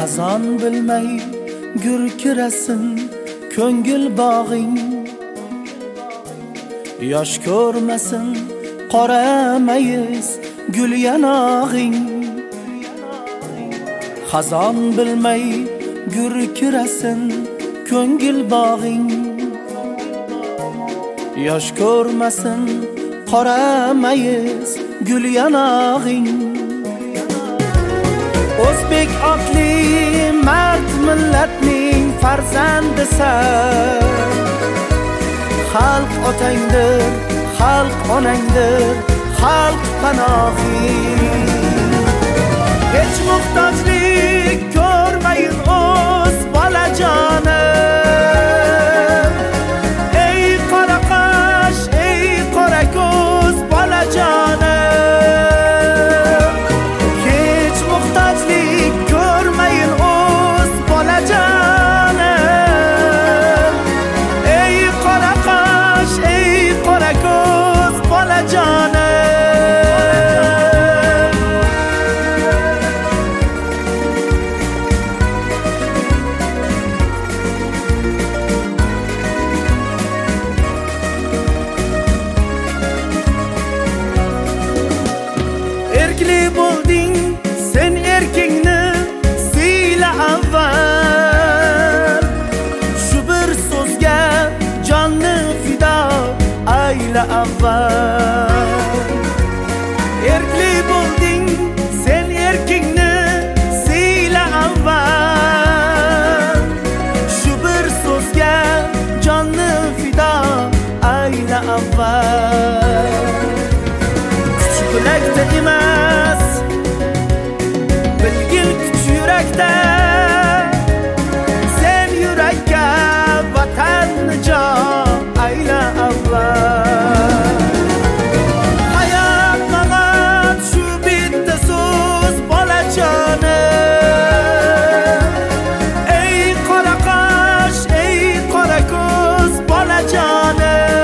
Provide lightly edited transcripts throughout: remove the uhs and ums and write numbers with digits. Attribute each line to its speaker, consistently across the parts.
Speaker 1: xazon bilmay gurkirasin ko'ngil bog'ing, yosh ko'rmasin qora mayiz gul yanog'ing. Xazon bilmay gurkirasin ko'ngil bog'ing, yosh ko'rmasin qora mayiz gul yanog'ing. O'zbek otli mard millatning farzandisan, xalq otangdir, xalq onangdir, xalq panohing. Hech muhtojlik ko'rmayin o'z bolajonim, ey qora qosh, ey qora ko'z bolajonim. Hech muhtojlik ko'rmayin o'z bolajonim, ey qora qosh, ey qora ko'z bolajonim. Erkli bo'lding sen, erkingni siyla avval, shu bir so'zga jonni fido ayla avval. Erkli bo'lding sen, erkingni siyla avval, shu bir so'zga jonni fido ayla avval. Bilakda emas, bilgil kuch yurakda, sen yurakka vatanni jo ayla avval. Hayot mamot shu bitta so'z bolajonim, ey qora qosh, ey qora ko'z bolajonim.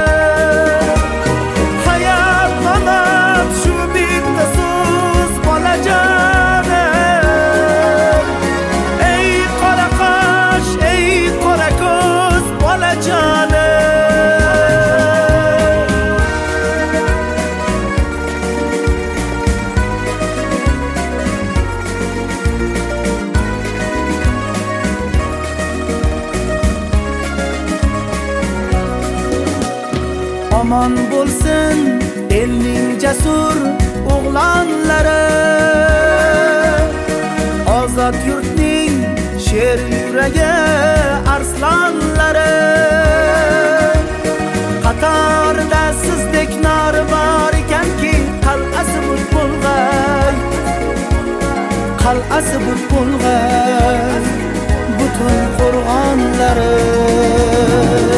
Speaker 1: Omon bo'lsin elning jasur o'g'lonlari, ozod yurtning sher yuragi arslonlari. Qatorida sizdek nori bor ekanki, qal'asi but bo'lg'ay, qal'asi but bo'lg'ay butun qo'rg'onlari.